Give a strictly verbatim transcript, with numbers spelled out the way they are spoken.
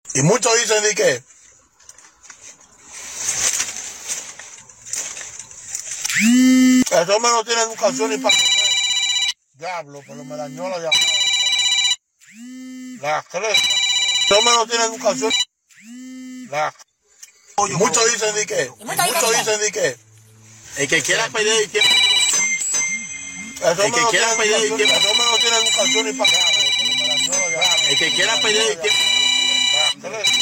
Y muchos dicen de que ese hombre no tiene educación ni para comer. Diablo, pero me dañó la llamada. La cresta. Ese hombre no tiene educación. La... Y muchos dicen de que, y muchos dicen de que el que quiera pedir el tiempo. Ese hombre no tiene educación, ese hombre no tiene educación ni para comer. El que quiera pedir el tiempo.